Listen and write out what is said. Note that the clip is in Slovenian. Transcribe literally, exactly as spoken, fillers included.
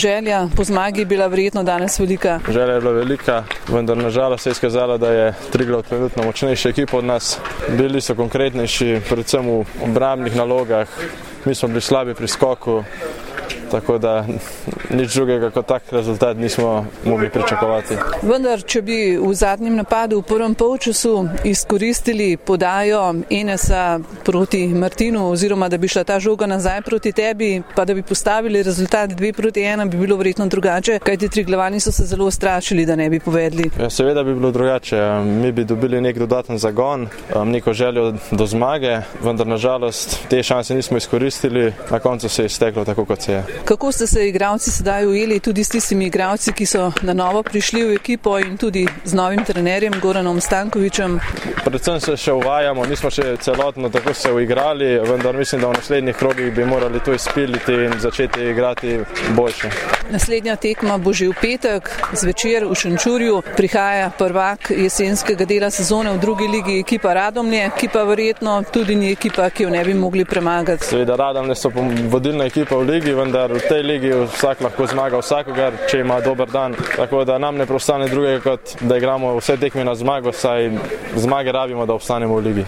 Želja po zmagi je bila verjetno danes velika. Želja je bila velika, vendar nažalost se je izkazalo, da je Triglav trenutno močnejša ekipa od nas. Bili so konkretnejši, predvsem v obrambnih nalogah. Mi smo bili slabi pri skoku, tako da nič drugega kot tak rezultat nismo mogli pričakovati. Vendar, če bi v zadnjem napadu v prvem polčasu izkoristili podajo Enesa proti Martinu oziroma da bi šla ta žoga nazaj proti tebi, pa da bi postavili rezultat dve proti ena, bi bilo verjetno drugače, kajti Triglavani so se zelo strašili, da ne bi povedli. Ja, seveda bi bilo drugače. Mi bi dobili nek dodaten zagon, neko željo do zmage, vendar nažalost te šanse nismo izkoristili, na koncu se je izteklo tako, kot se je. Kako ste se igralci sedaj ujeli tudi s tistimi igralci, ki so na novo prišli v ekipo in tudi z novim trenerjem Goranom Stankovićem? Predvsem se še uvajamo, nismo še celotno tako se uigrali, vendar mislim, da v naslednjih krogih bi morali to izpiliti in začeti igrati boljše. Naslednja tekma bo že v petek, zvečer v Šenčurju. Prihaja prvak jesenskega dela sezone v drugi ligi, ekipa Radomlje, ki pa verjetno tudi ni ekipa, ki jo ne bi mogli premagati. Seveda Radomlje so vodilna ekipa v ligi, vendar v tej ligi vsak lahko zmaga vsakogar, če ima dober dan. Tako da nam ne preostane drugega, kot da igramo vse tekme na zmago, saj zmage rabimo, da obstanemo v ligi.